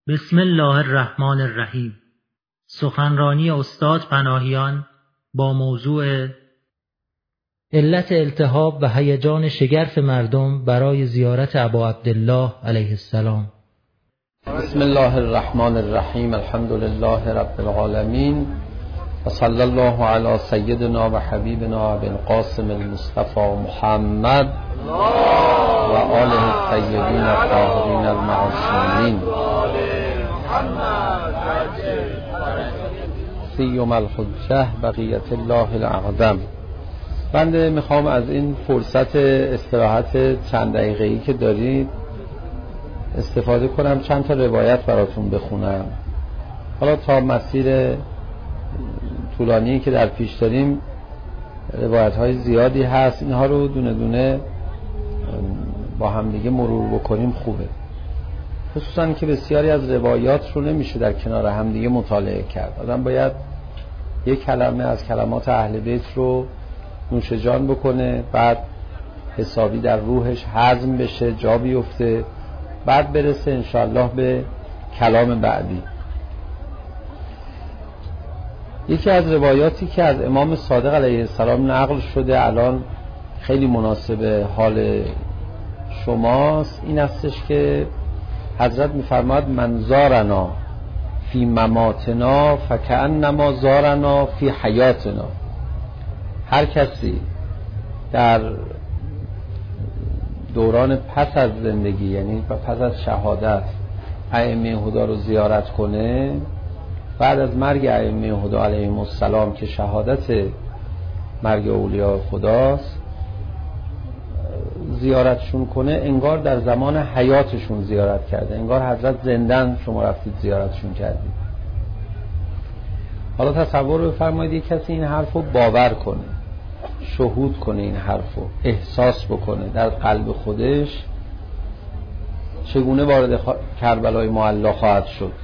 بسم الله الرحمن الرحیم. سخنرانی استاد پناهیان با موضوع علت التهاب و هیجان شگرف مردم برای زیارت ابا عبدالله علیه السلام. بسم الله الرحمن الرحیم. الحمد لله رب العالمین و صلی الله علی سیدنا و حبیبنا ابی القاسم المصطفى محمد و آله الطیبین الطاهرین المعصومین سیما الحجة بقیت الله الاعظم. بنده میخوام از این فرصت استراحت چند دقیقه‌ای که دارید استفاده کنم، چند تا روایت براتون بخونم. حالا تا مسیر طولانی که در پیش داریم روایت های زیادی هست، اینها رو دونه دونه با هم دیگه مرور بکنیم خوبه، خصوصا که بسیاری از روایات رو نمیشه در کنار هم دیگه مطالعه کرد. آدم باید یک کلمه از کلمات اهل بیت رو نوش جان بکنه، بعد حسابی در روحش هضم بشه، جا بیفته، بعد برسه انشاءالله به کلام بعدی. یکی از روایاتی که از امام صادق علیه السلام نقل شده، الان خیلی مناسب حال شماست، این استش که حضرت میفرماد من زارنا فی مماتنا فکأنما زارنا فی حیاتنا. هر کسی در دوران پس از زندگی، یعنی پس از شهادت، ائمه هدا رو زیارت کنه، بعد از مرگ ائمه هدا علیهم السلام که شهادت مرگ اولیاء خداست، زیارتشون کنه، انگار در زمان حیاتشون زیارت کرده، انگار حضرت زندن شما رفتید زیارتشون کردید. حالا تصور بفرمایید یک کسی این حرف رو باور کنه، شهود کنه، این حرف رو احساس بکنه در قلب خودش، چگونه وارد کربلای معلا خواهد شد.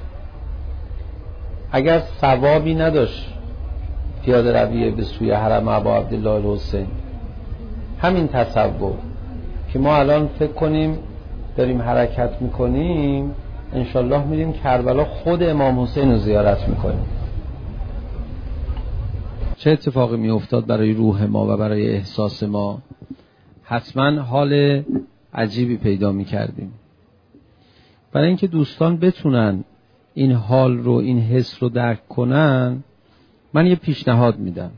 اگر ثوابی نداشت پیاده روی به سوی حرم ابا عبدالله الحسین، همین تصور که ما الان فکر کنیم داریم حرکت میکنیم، انشالله میریم کربلا، خود امام حسین رو زیارت میکنیم، چه اتفاقی میافتاد برای روح ما و برای احساس ما؟ حتما حال عجیبی پیدا میکردیم. برای اینکه دوستان بتونن این حال رو، این حس رو درک کنن، من یه پیشنهاد میدم.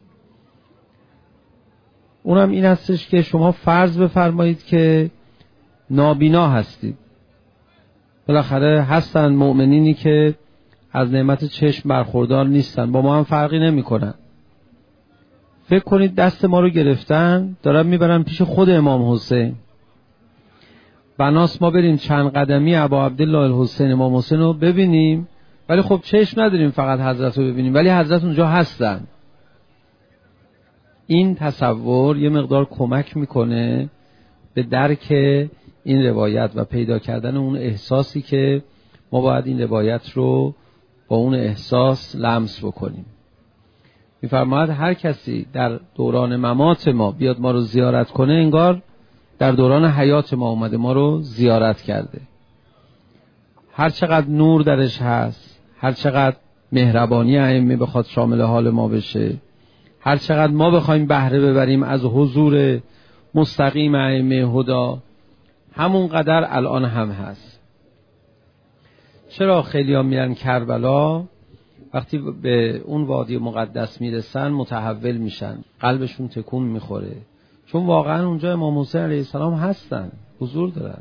اونم این هستش که شما فرض بفرمایید که نابینا هستید. بالاخره هستن مؤمنینی که از نعمت چشم برخوردار نیستن، با ما هم فرقی نمی کنن. فکر کنید دست ما رو گرفتن، دارن میبرن پیش خود امام حسین. بناس ما بریم چند قدمی ابا عبدالله الحسین، امام حسین رو ببینیم، ولی خب چشم نداریم فقط حضرت رو ببینیم، ولی حضرت اونجا هستن. این تصور یه مقدار کمک میکنه به درک این روایت و پیدا کردن اون احساسی که ما باید این روایت رو با اون احساس لمس بکنیم. میفرماید هر کسی در دوران ممات ما بیاد ما رو زیارت کنه، انگار در دوران حیات ما اومده ما رو زیارت کرده. هر چقدر نور درش هست، هر چقدر مهربانی ائمه بخواد شامل حال ما بشه، هر چقدر ما بخوایم بهره ببریم از حضور مستقیم ائمه هدا، همون قدر الان هم هست. چرا خیلی ها میرن کربلا، وقتی به اون وادی مقدس میرسن متحول میشن، قلبشون تکون میخوره، چون واقعا اونجا امام حسین علیه السلام هستن، حضور دارن.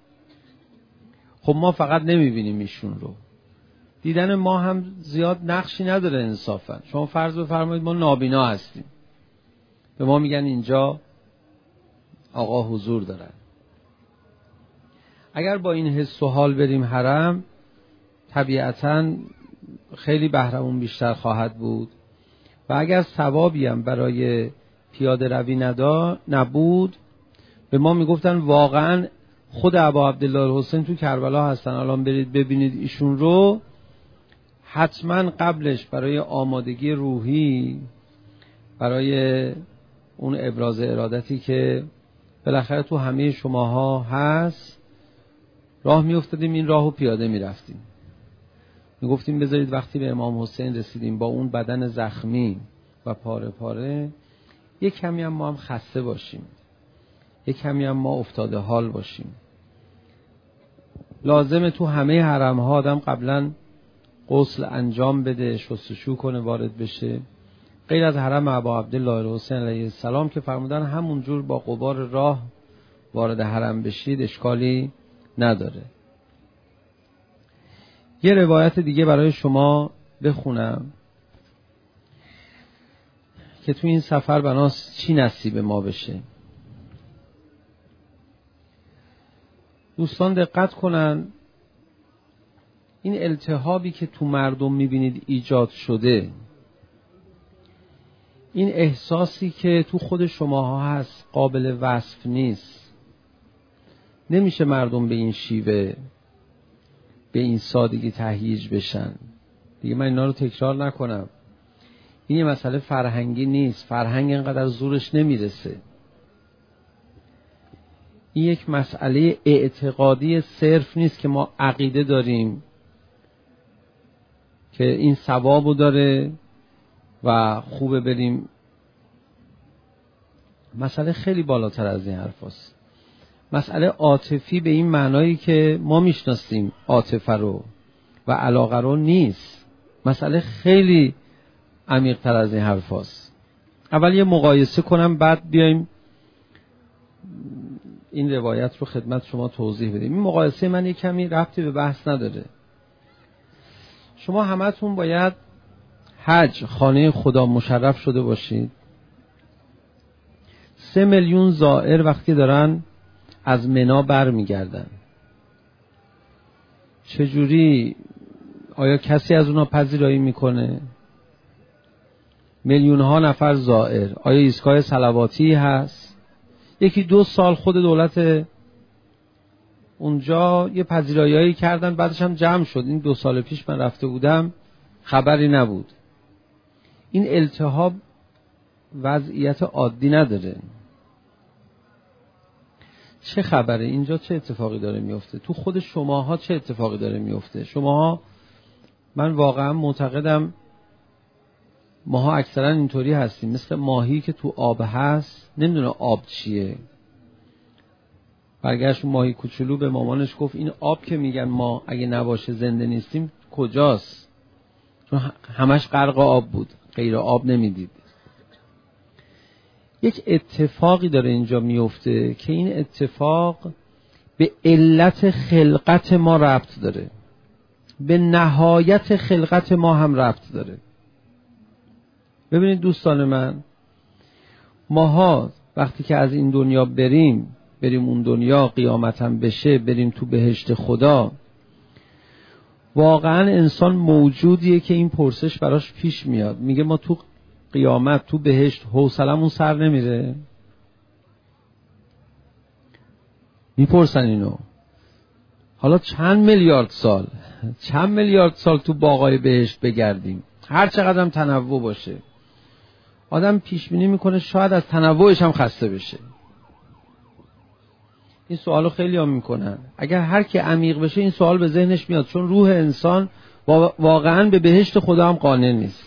خب ما فقط نمیبینیم ایشون رو، دیدن ما هم زیاد نقشی نداره انصافا. شما فرض بفرمایید ما نابینا هستیم، به ما میگن اینجا آقا حضور دارن. اگر با این حس و حال بریم حرم، طبیعتاً خیلی بهرمون بیشتر خواهد بود، و اگر ثوابی هم برای پیاده روی نبود، به ما میگفتن واقعاً خود ابا عبدالله الحسین تو کربلا هستن، الان برید ببینید ایشون رو. حتما قبلش برای آمادگی روحی، برای اون ابراز ارادتی که بالاخره تو همه شماها هست، راه میافتادیم، این راهو پیاده میرفتیم. میگفتیم بذارید وقتی به امام حسین رسیدیم با اون بدن زخمی و پاره پاره، یک کمی هم ما هم خسته باشیم، یک کمی هم ما افتاده حال باشیم. لازمه تو همه حرم ها آدم قبلا غسل انجام بده، شستشو کنه، وارد بشه، غیر از حرم ابا عبدالله الحسین علیه السلام که فرمودن همونجور با غبار راه وارد حرم بشید اشکالی نداره. یه روایت دیگه برای شما بخونم که تو این سفر بناس چی نصیب ما بشه. دوستان دقت کنن، این التهابی که تو مردم میبینید ایجاد شده، این احساسی که تو خود شماها هست قابل وصف نیست. نمیشه مردم به این شیوه، به این سادگی تهییج بشن. دیگه من اینا رو تکرار نکنم. این یه مسئله فرهنگی نیست، فرهنگ اینقدر زورش نمیرسه. این یک مسئله اعتقادی صرف نیست که ما عقیده داریم که این ثوابو داره و خوبه بریم. مسئله خیلی بالاتر از این حرف هست. مسئله عاطفی به این معنایی که ما میشناسیم عاطفه رو و علاقه رو نیست. مسئله خیلی عمیق تر از این حرف هست. اول یه مقایسه کنم، بعد بیایم این روایت رو خدمت شما توضیح بدیم. این مقایسه من یک کمی ربطی به بحث نداره. شما همتون باید حج خانه خدا مشرف شده باشید. 3 میلیون زائر وقتی دارن از منی بر میگردن، چجوری؟ آیا کسی از اونا پذیرایی میکنه؟ میلیون ها نفر زائر، آیا ایستگاه صلواتی هست؟ 1-2 سال خود دولت اونجا یه پذیرایی‌هایی کردن، بعدش هم جمع شد. این 2 سال پیش من رفته بودم، خبری نبود. این التهاب وضعیت عادی نداره. چه خبره اینجا؟ چه اتفاقی داره میفته؟ تو خود شماها چه اتفاقی داره میفته؟ شماها، من واقعا معتقدم ماها اکثرا اینطوری هستیم، مثل ماهی که تو آب هست نمیدونه آب چیه. برگشت ماهی کوچولو به مامانش گفت این آب که میگن ما اگه نباشه زنده نیستیم کجاست؟ چون همش غرق آب بود، غیر آب نمیدید. یک اتفاقی داره اینجا میفته که این اتفاق به علت خلقت ما ربط داره، به نهایت خلقت ما هم ربط داره. ببینید دوستان من، ماها وقتی که از این دنیا بریم اون دنیا قیامت هم بشه، بریم تو بهشت خدا، واقعا انسان موجودیه که این پرسش براش پیش میاد. میگه ما تو قیامت تو بهشت حوصلمون سر نمیره؟ میپرسن اینو. حالا چند میلیارد سال تو باغای بهشت بگردیم، هر چقدر هم تنوع باشه، آدم پیش بینی میکنه شاید از تنوعش هم خسته بشه. این سوالو خیلی هم میکنن. اگر هر کی عمیق بشه این سوال به ذهنش میاد، چون روح انسان واقعا به بهشت خدا هم قانع نیست.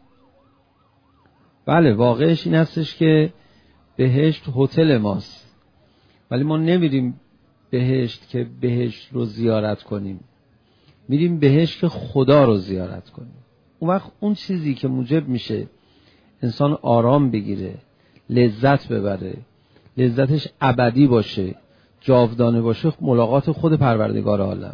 بله، واقعش این هستش که بهشت هتل ماست، ولی ما نمیریم بهشت که بهشت رو زیارت کنیم، میریم بهشت که خدا رو زیارت کنیم. اون وقت اون چیزی که موجب میشه انسان آرام بگیره، لذت ببره، لذتش ابدی باشه، جاودانه باشه، ملاقات خود پروردگار عالم.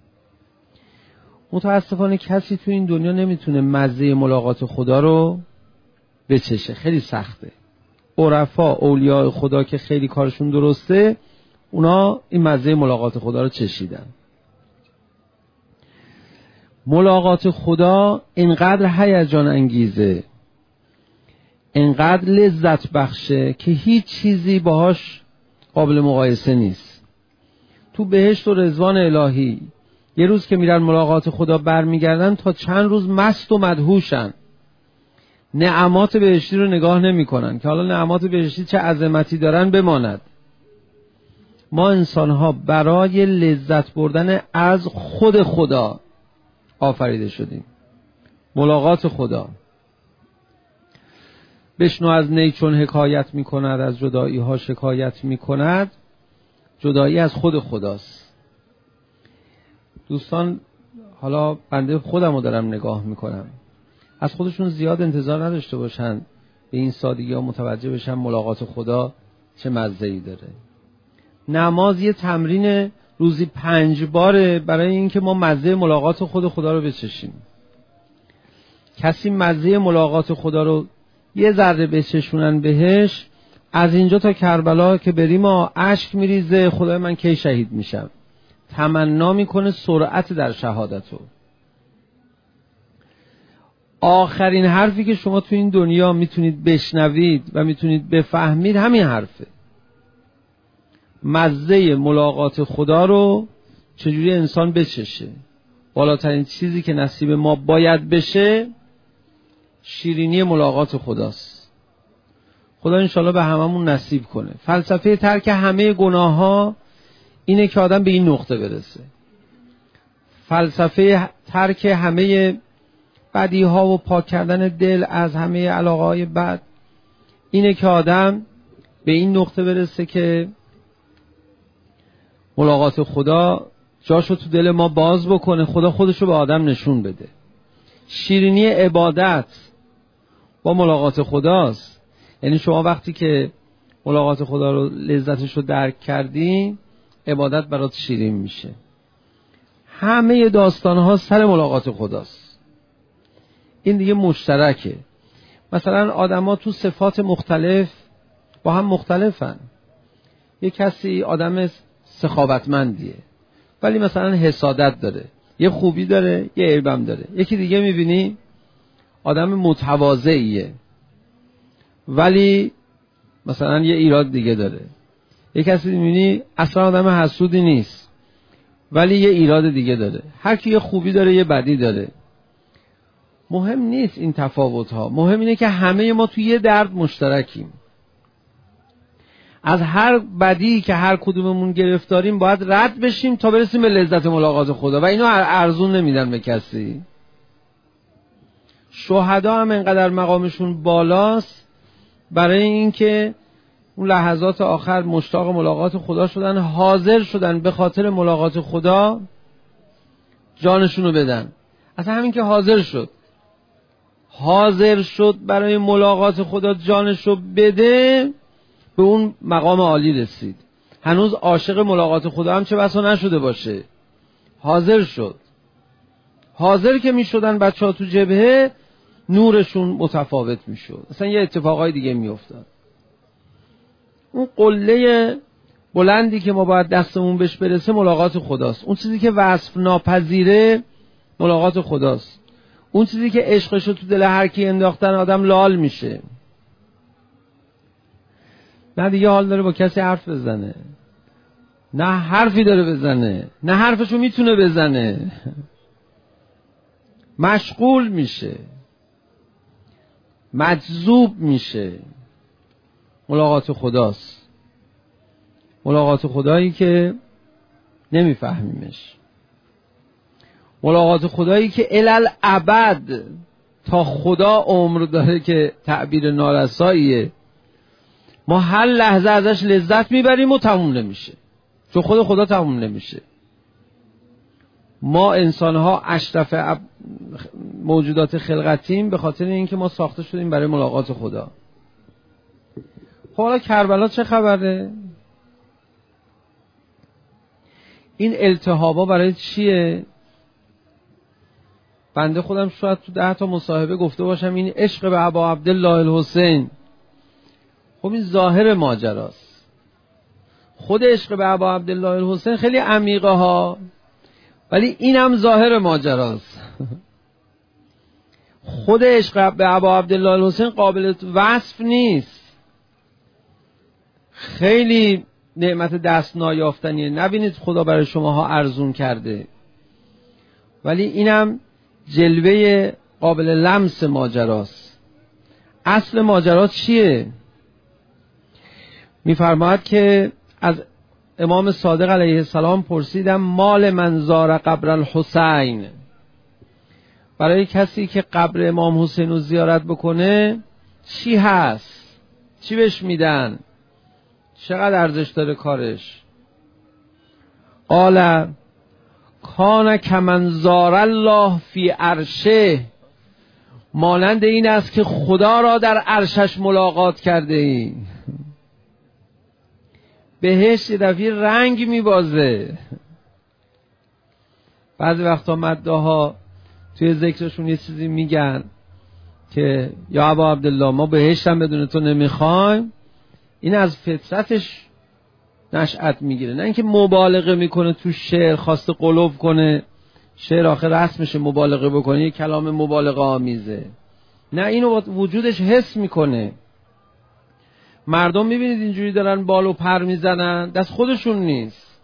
متاسفانه کسی تو این دنیا نمیتونه مزه ملاقات خدا رو بچشه، خیلی سخته. عرفا، اولیاء خدا که خیلی کارشون درسته، اونا این مزه ملاقات خدا رو چشیدن. ملاقات خدا اینقدر هیجان انگیزه، اینقدر لذت بخشه که هیچ چیزی باهاش قابل مقایسه نیست. تو بهشت و رضوان الهی یه روز که میرن ملاقات خدا برمیگردن تا چند روز مست و مدهوشن، نعمات بهشتی رو نگاه نمی کنن که حالا نعمات بهشتی چه عظمتی دارن بماند. ما انسان‌ها برای لذت بردن از خود خدا آفریده شدیم. ملاقات خدا. بشنو از نی چون حکایت می‌کند، از جدایی ها شکایت می‌کند. جدایی از خود خداست. دوستان حالا بنده خودم رو دارم نگاه می‌کنم، از خودشون زیاد انتظار نداشته باشن به این سادگی ها متوجه بشن ملاقات خدا چه مزه‌ای داره. نماز یه تمرین روزی 5 باره برای اینکه ما مزه ملاقات خدا رو بچشیم. کسی مزه ملاقات خدا رو یه ذره بچشونن بهش، از اینجا تا کربلا که بریم اشک میریزه خدای من کی شهید میشم، تمنا میکنه سرعت در شهادتو. آخرین حرفی که شما تو این دنیا میتونید بشنوید و میتونید بفهمید همین حرفه. مزه ملاقات خدا رو چجوری انسان بچشه. بالاترین چیزی که نصیب ما باید بشه شیرینی ملاقات خداست. خدا انشالله به هممون نصیب کنه. فلسفه ترک همه گناه ها اینه که آدم به این نقطه برسه. فلسفه ترک همه بدی ها و پاک کردن دل از همه علاقه های بد اینه که آدم به این نقطه برسه که ملاقات خدا جاشو تو دل ما باز بکنه، خدا خودشو به آدم نشون بده. شیرینی عبادت با ملاقات خداست. یعنی شما وقتی که ملاقات خدا رو لذتش رو درک کردی، عبادت برات شیرین میشه. همه داستان‌ها سر ملاقات خداست. این دیگه مشترکه. مثلا آدم‌ها تو صفات مختلف با هم مختلفن. یه کسی آدم سخاوتمندیه ولی مثلا حسادت داره، یه خوبی داره یه عیبم داره. یکی دیگه میبینی آدم متواضعیه ولی مثلا یه ایراد دیگه داره. یه کسی میبینی اصلا آدم حسودی نیست ولی یه ایراد دیگه داره. هر کی یه خوبی داره یه بدی داره. مهم نیست این تفاوت ها، مهم اینه که همه ما توی یه درد مشترکیم. از هر بدی که هر کدوممون گرفتاریم باید رد بشیم تا برسیم به لذت ملاقات خدا و اینو ارزون نمیدن به کسی. شهدا هم انقدر مقامشون بالاست برای اینکه اون لحظات آخر مشتاق ملاقات خدا شدن، حاضر شدن به خاطر ملاقات خدا جانشونو بدن. اصلا همین که حاضر شد برای ملاقات خدا جانشو بده، به اون مقام عالی رسید. هنوز عاشق ملاقات خدا هم چه بسا نشده باشه، حاضر شد. حاضر که می شدن بچه ها تو جبهه نورشون متفاوت می شد، اصلا یه اتفاقای دیگه می افتاد. اون قله بلندی که ما باید دستمون بهش برسه ملاقات خداست. اون چیزی که وصف ناپذیره ملاقات خداست. اون چیزی که عشقشو تو دل هر کی انداختن آدم لال میشه، نه دیگه حال داره با کسی حرف بزنه، نه حرفی داره بزنه، نه حرفشو میتونه بزنه، مشغول میشه، مجذوب میشه. ملاقات خداست. ملاقات خدایی که نمیفهمیمش. ملاقات خدایی که الالعبد تا خدا عمر داره که تعبیر نارساییه. ما هر لحظه ازش لذت میبریم و تموم نمیشه، چون خدا تموم نمیشه. ما انسان‌ها اشرف موجودات خلقتیم به خاطر اینکه ما ساخته شدیم برای ملاقات خدا. خب حالا کربلا چه خبره؟ این التهابا برای چیه؟ بنده خودم شاید تو 10 تا مصاحبه گفته باشم این عشق به ابا عبدالله الحسین. خب این ظاهر ماجراست. خود عشق به ابا عبدالله الحسین خیلی عمیقه ها، ولی اینم ظاهر ماجراست. خود عشق به ابا عبدالله الحسین قابل وصف نیست. خیلی نعمت دست نایافتنیه. نبینید خدا برای شماها ارزون کرده، ولی اینم جلوه قابل لمس ماجراست. اصل ماجرا چیه؟ میفرماید که از امام صادق علیه السلام پرسیدم مال من زار قبر الحسین، برای کسی که قبر امام حسین رو زیارت بکنه چی هست؟ چی بهش میدن؟ چقدر ارزش داره کارش؟ قال کان کمن زار الله فی عرشه، مانند این است که خدا را در عرشش ملاقات کرده ای. بهشت یه دفعه رنگ میبازه. بعضی وقتا مداها توی ذکرشون یه چیزی میگن که یا ابا عبدالله ما بهشتم بدون تو نمیخوایم، این از فطرتش نشأت میگیره، نه اینکه مبالغه میکنه تو شعر، خواسته قلوب کنه. شعر آخر رسمش مبالغه بکنه، یه کلام مبالغه آمیزه. نه، اینو وجودش حس میکنه. مردم میبینید اینجوری دارن بال و پر میزنن، دست خودشون نیست،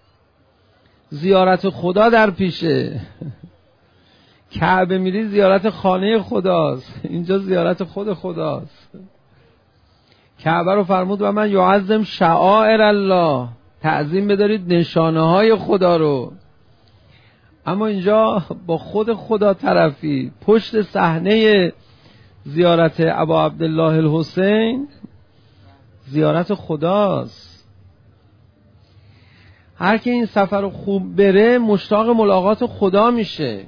زیارت خدا در پیشه. کعبه میری زیارت خانه خداست، اینجا زیارت خود خداست. کعبه رو فرمود و من یعظم شعائر الله، تعظیم بدارید نشانه های خدا رو. اما اینجا با خود خدا طرفی، پشت صحنه زیارت ابا عبدالله الحسین زیارت خداست. هر که این سفر رو خوب بره مشتاق ملاقات خدا میشه.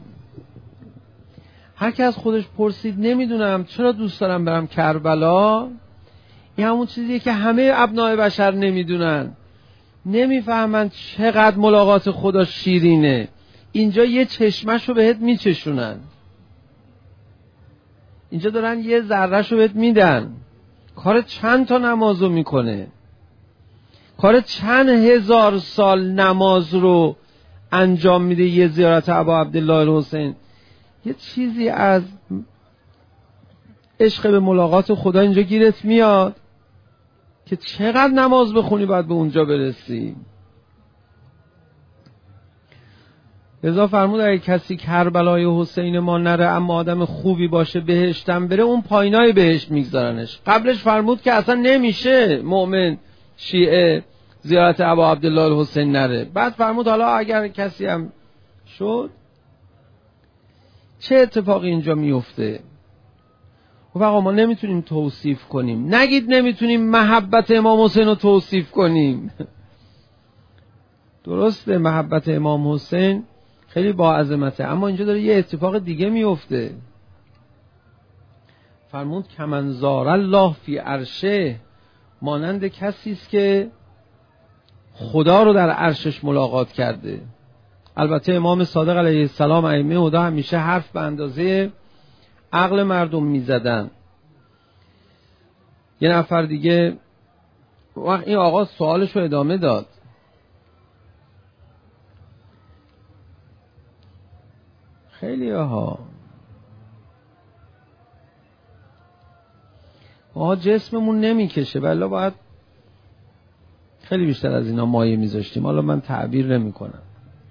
هر که از خودش پرسید نمیدونم چرا دوست دارم برم کربلا، این همون چیزیه که همه ابناء بشر نمیدونن، نمیفهمن چقدر ملاقات خدا شیرینه. اینجا یه چشمشو بهت میچشونن، اینجا دارن یه ذرهشو بهت میدن. کار چند تا نمازو میکنه، کار چند هزار سال نماز رو انجام میده یه زیارت ابا عبدالله الحسین. یه چیزی از عشق به ملاقات خدا اینجا گیرت میاد که چقدر نماز بخونی باید به اونجا برسی. لذا فرمود اگه کسی کربلای حسین ما نره اما آدم خوبی باشه بهشتم بره، اون پایینای بهشت میگذارنش. قبلش فرمود که اصلا نمیشه مؤمن شیعه زیارت ابا عبدالله الحسین نره. بعد فرمود حالا اگر کسی هم شد چه اتفاقی اینجا میفته؟ و آقا ما نمیتونیم توصیف کنیم. نگید نمیتونیم محبت امام حسین رو توصیف کنیم. درسته محبت امام حسین خیلی با عظمته، اما اینجا داره یه اتفاق دیگه میفته. فرمود کمن زار الله فی عرشه، مانند کسی است که خدا رو در عرشش ملاقات کرده. البته امام صادق علیه السلام ائمه هدی همیشه حرف به اندازه عقل مردم میزدن. یه نفر دیگه وقت این آقا سوالش رو ادامه داد، خیلی ها ما جسممون نمیکشه، ولی باید خیلی بیشتر از اینا مایه میذاشتیم. حالا من تعبیر نمی کنم.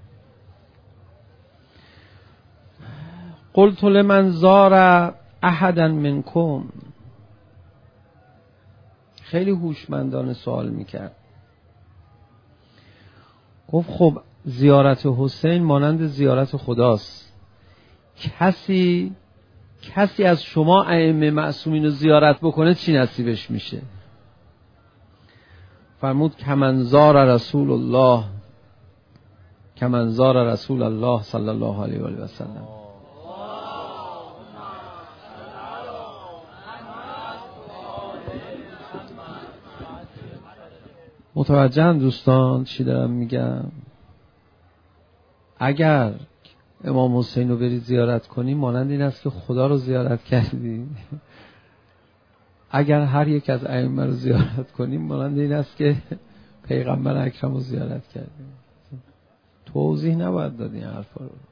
قلت لمن زار احدا منکم، خیلی هوشمندانه سوال میکرد. گفت خب زیارت حسین مانند زیارت خداست، کسی از شما ائمه معصومین رو زیارت بکنه چی نصیبش میشه؟ فرمود کمن زار رسول الله، کمن زار رسول الله صلی الله علیه و آله و سلم. متوجهم دوستان چی دارم میگم؟ اگر امام حسین رو بری زیارت کنی مانند این است که خدا رو زیارت کردی. اگر هر یک از ائمه رو زیارت کنیم مانند این است که پیغمبر اکرم رو زیارت کردیم. توضیح نباید دادی این حرفا رو.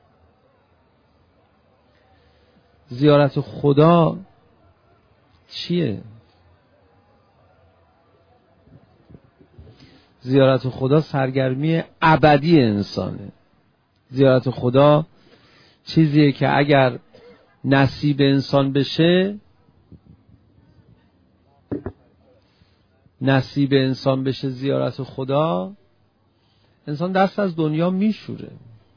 زیارت خدا چیه؟ زیارت خدا سرگرمی ابدی انسانه. زیارت خدا چیزیه که اگر نصیب انسان بشه نصیب انسان بشه زیارت خدا، انسان دست از دنیا میشوره،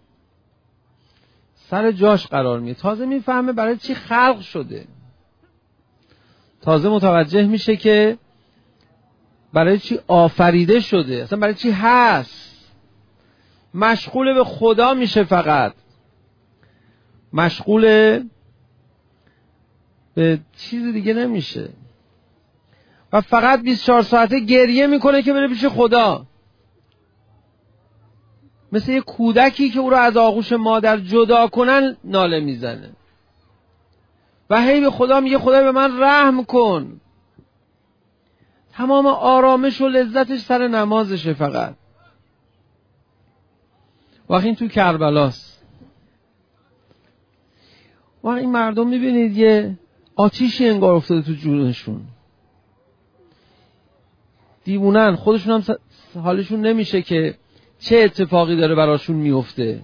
سر جاش قرار میگیره، تازه میفهمه برای چی خلق شده، تازه متوجه میشه که برای چی آفریده شده، اصلا برای چی هست. مشغول به خدا میشه، فقط مشغول به چیز دیگه نمیشه و فقط 24 ساعته گریه میکنه که بره پیش خدا، مثل یه کودکی که او رو از آغوش مادر جدا کنن ناله میزنه و هی به خدا میگه خدای به من رحم کن. تمام آرامش و لذتش سر نمازشه فقط. وقتی این تو کربلاست، وقتی این مردم میبینید یه آتیشی انگار افتاده تو جونشون، دیوونن، خودشون هم حالشون نمیشه که چه اتفاقی داره براشون میفته.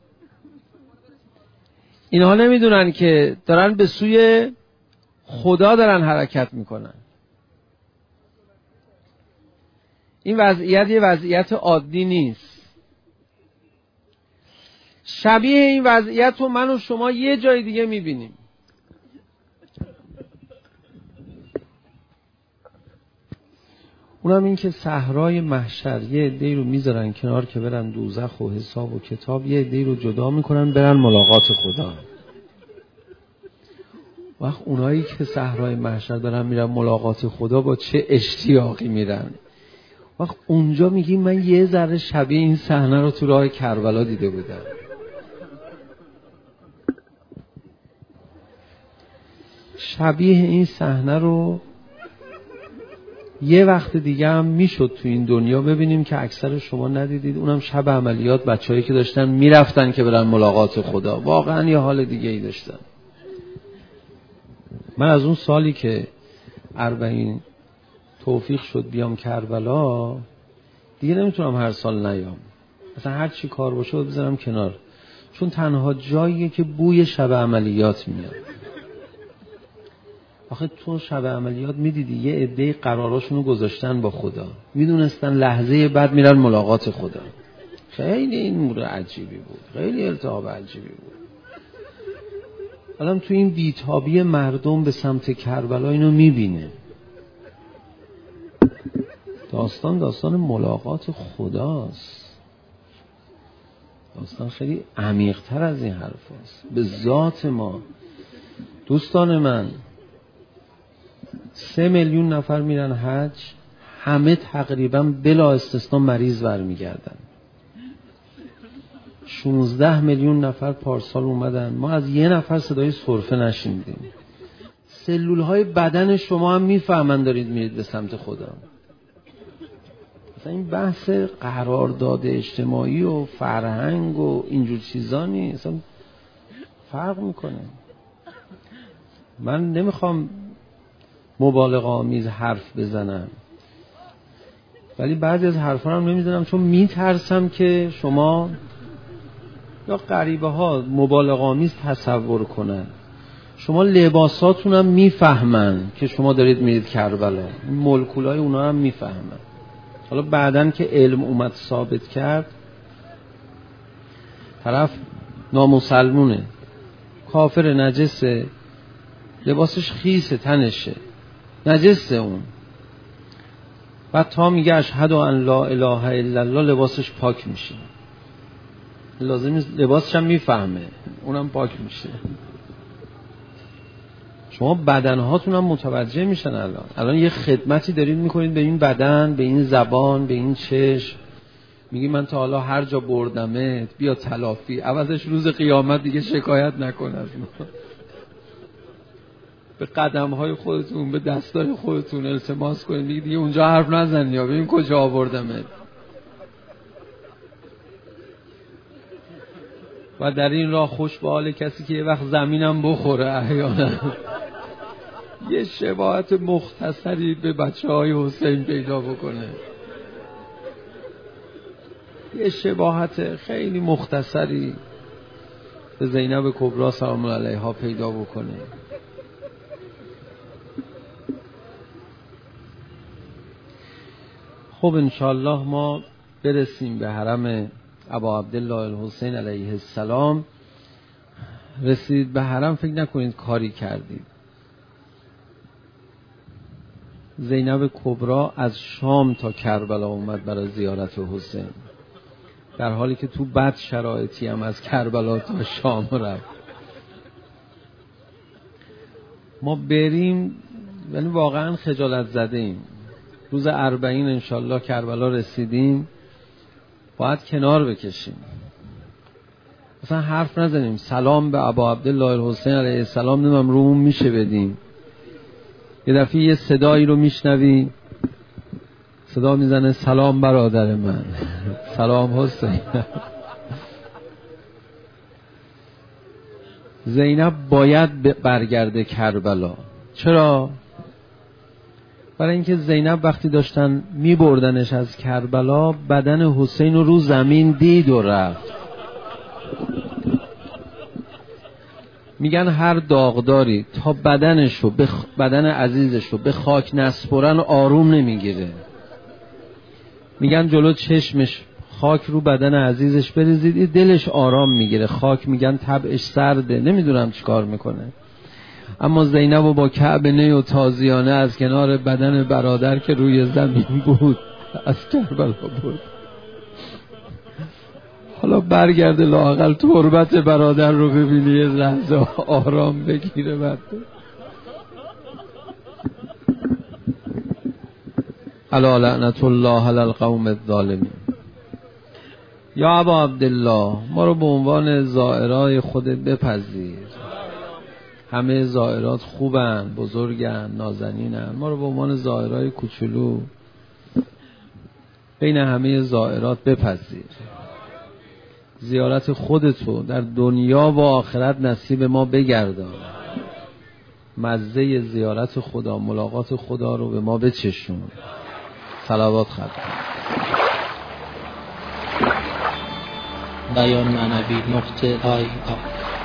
اینها نمیدونن که دارن به سوی خدا دارن حرکت میکنن. این وضعیت یه وضعیت عادی نیست. شبیه این وضعیت رو من و شما یه جای دیگه میبینیم. اونم این که صحرای محشر یه عده‌ای رو میذارن کنار که برن دوزخ و حساب و کتاب، یه عده‌ای رو جدا میکنن برن ملاقات خدا. وقت اونایی که صحرای محشر دارن میرن ملاقات خدا با چه اشتیاقی میرن. وقت اونجا میگیم من یه ذره شبیه این صحنه رو تو راه کربلا دیده بودم. شبیه این صحنه رو یه وقت دیگه هم میشد تو این دنیا ببینیم که اکثر شما ندیدید. اونم شب عملیات بچه‌هایی که داشتن میرفتن که برن ملاقات خدا، واقعا یه حال دیگه ای داشتن. من از اون سالی که 40 توفیق شد بیام کربلا، دیگه نمیتونم هر سال نیام. مثلا هر چی کار باشه رو بذارم کنار، چون تنها جاییه که بوی شب عملیات میاد. آخه تو شب عملیات میدیدی یه عده قراراشونو گذاشتن با خدا، میدونستن لحظه بعد میرن ملاقات خدا. خیلی این موضوع عجیبی بود، خیلی التهاب عجیبی بود. آدم تو این بیتابی مردم به سمت کربلا اینو میبینه. داستان ملاقات خداست. داستان خیلی عمیق‌تر از این حرف هست. به ذات ما دوستان من 3 میلیون نفر میرن حج، همه تقریبا بلا استثنا مریض برمیگردن. 16 میلیون نفر پارسال اومدن، ما از یه نفر صدای سرفه نشنیدیم. سلولهای بدن شما هم میفهمن دارید میرید به سمت خدا. مثلا این بحث قرارداد اجتماعی و فرهنگ و اینجور چیزا نیست، اصلا فرق میکنه. من نمیخوام مبالغه آمیز حرف بزنم، ولی بعضی از حرفا هم نمیزنم چون میترسم که شما یا غریبه ها مبالغه آمیز تصور کنن. شما لباساتون هم میفهمن که شما دارید میرید کربلا، مولکولای اونا هم میفهمن. حالا بعدن که علم اومد ثابت کرد، طرف نامسلمونه، کافر، نجسه، لباسش خیسه، تنشه نجسه، اون بعد تا میگه اشهد ان لا اله الا الله لباسش پاک میشه. لازم نیست لباسش هم میفهمه، اونم پاک میشه. شما بدنهاتون هم متوجه میشن. الان یه خدمتی دارید میکنید به این بدن، به این زبان، به این چشم. میگی من تا حالا هر جا بردمت، بیا تلافی، عوضش روز قیامت دیگه شکایت نکن از ما. به قدمهای خودتون، به دستای خودتون التماس کنید، میگی دیگه اونجا حرف نزن، یا ببین کجا آوردمت. و در این راه خوش به حال کسی که یه وقت زمینم بخوره احیانا. یه شباهت مختصری به بچه‌های حسین پیدا بکنه، یه شباهت خیلی مختصری به زینب کبرا سلام الله علیها پیدا بکنه. خب انشاءالله ما برسیم به حرم ابا عبدالله الحسین علیه السلام. رسید به حرم، فکر نکنید کاری کردید. زینب کبرا از شام تا کربلا اومد برای زیارت حسین، در حالی که تو بد شرایطی هم از کربلا تا شام رفت. ما بریم یعنی واقعا خجالت زده ایم. روز 40 انشالله کربلا رسیدیم، باید کنار بکشیم، اصلا حرف نزنیم، سلام به ابا عبدالله الحسین علیه السلام نمیم رومون میشه بدیم. یه دفعه یه صدایی رو میشنوی، صدا میزنه سلام برادر من، سلام حسین. زینب باید برگرده کربلا. چرا؟ برای اینکه زینب وقتی داشتن میبردنش از کربلا بدن حسین رو زمین دید و رفت. میگن هر داغداری تا بدنشو بدن عزیزشو به خاک نسپرن آروم نمیگیره. میگن جلو چشمش خاک رو بدن عزیزش بریزید دلش آرام میگیره. خاک میگن طبعش سرده، نمیدونم چیکار میکنه. اما زینب با کعب نی و تازیانه از کنار بدن برادر که روی زمین بود از کربلا بود. حالا برگرده لااقل تربت برادر رو ببینی، یه لحظه آرام بگیره. بعد الا لعنت الله علی القوم الظالمین. یا ابا عبدالله، ما رو به عنوان زائرای خودت بپذیر. همه زائرات خوبن، بزرگن، نازنینن. ما رو به عنوان زائرای کوچولو بین همه زائرات بپذیر. زیارت خودتو در دنیا و آخرت نصیب ما بگردان. مزه زیارت خدا، ملاقات خدا رو به ما بچشون. صلوات خدمت. بیان معنوی نقطه آی